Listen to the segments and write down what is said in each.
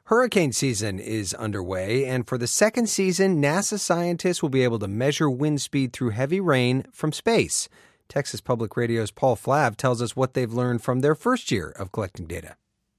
Hurricane season is underway, and for the second season, NASA scientists will be able to measure wind speed through heavy rain from space. Texas Public Radio's Paul Flav tells us what they've learned from their first year of collecting data.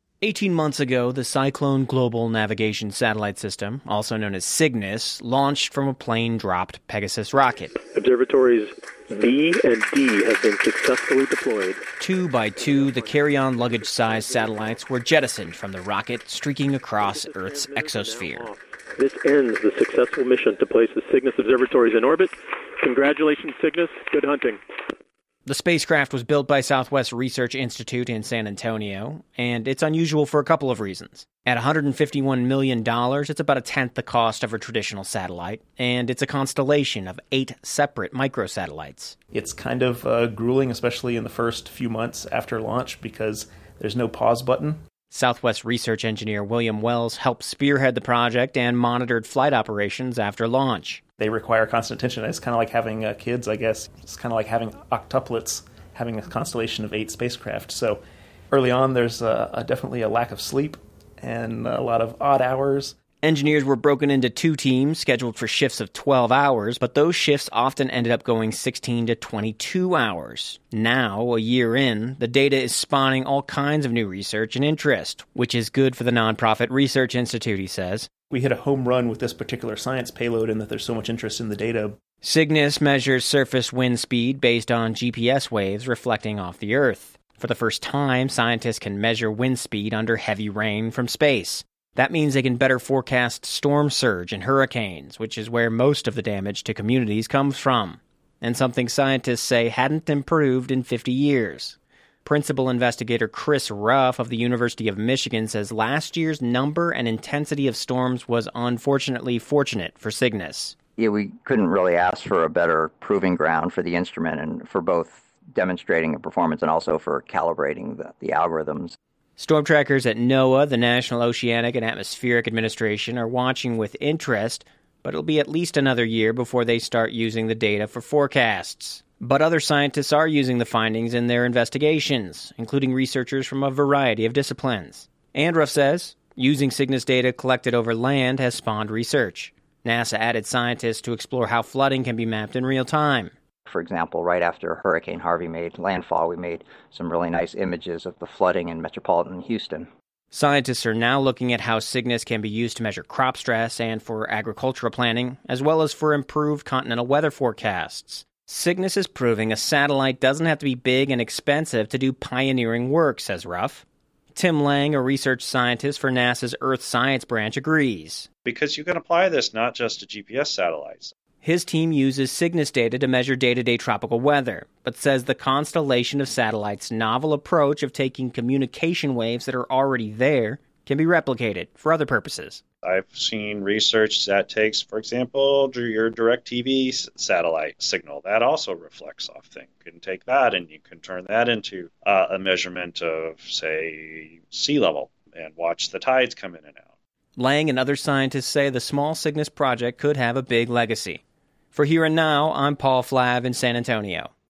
18 months ago, the Cyclone Global Navigation Satellite System, also known as Cygnus, launched from a plane-dropped Pegasus rocket. Observatories B and D have been successfully deployed. 2 by 2, the carry-on luggage-sized satellites were jettisoned from the rocket, streaking across Earth's exosphere. This ends the successful mission to place the Cygnus observatories in orbit. Congratulations, Cygnus. Good hunting. The spacecraft was built by Southwest Research Institute in San Antonio, and it's unusual for a couple of reasons. At $151 million, it's about a tenth the cost of a traditional satellite, and it's a constellation of 8 separate microsatellites. It's kind of grueling, especially in the first few months after launch, because there's no pause button. Southwest Research engineer William Wells helped spearhead the project and monitored flight operations after launch. They require constant attention. It's kind of like having kids, I guess. It's kind of like having octuplets, having a constellation of 8 spacecraft. So early on, there's definitely a lack of sleep and a lot of odd hours. Engineers were broken into 2 teams scheduled for shifts of 12 hours, but those shifts often ended up going 16 to 22 hours. Now, a year in, the data is spawning all kinds of new research and interest, which is good for the nonprofit Research Institute, he says. We hit a home run with this particular science payload in that there's so much interest in the data. Cygnus measures surface wind speed based on GPS waves reflecting off the Earth. For the first time, scientists can measure wind speed under heavy rain from space. That means they can better forecast storm surge and hurricanes, which is where most of the damage to communities comes from, and something scientists say hadn't improved in 50 years. Principal investigator Chris Ruff of the University of Michigan says last year's number and intensity of storms was unfortunately fortunate for Cygnus. Yeah, we couldn't really ask for a better proving ground for the instrument and for both demonstrating the performance and also for calibrating the algorithms. Storm trackers at NOAA, the National Oceanic and Atmospheric Administration, are watching with interest, but it'll be at least another year before they start using the data for forecasts. But other scientists are using the findings in their investigations, including researchers from a variety of disciplines. And Ruff says, using Cygnus data collected over land has spawned research. NASA added scientists to explore how flooding can be mapped in real time. For example, right after Hurricane Harvey made landfall, we made some really nice images of the flooding in metropolitan Houston. Scientists are now looking at how Cygnus can be used to measure crop stress and for agricultural planning, as well as for improved continental weather forecasts. Cygnus is proving a satellite doesn't have to be big and expensive to do pioneering work, says Ruff. Tim Lang, a research scientist for NASA's Earth Science branch, agrees. Because you can apply this not just to GPS satellites. His team uses Cygnus data to measure day-to-day tropical weather, but says the constellation of satellites' novel approach of taking communication waves that are already there can be replicated for other purposes. I've seen research that takes, for example, your DirecTV satellite signal. That also reflects off things. You can take that and you can turn that into a measurement of, say, sea level and watch the tides come in and out. Lang and other scientists say the small Cygnus project could have a big legacy. For Here and Now, I'm Paul Flav in San Antonio.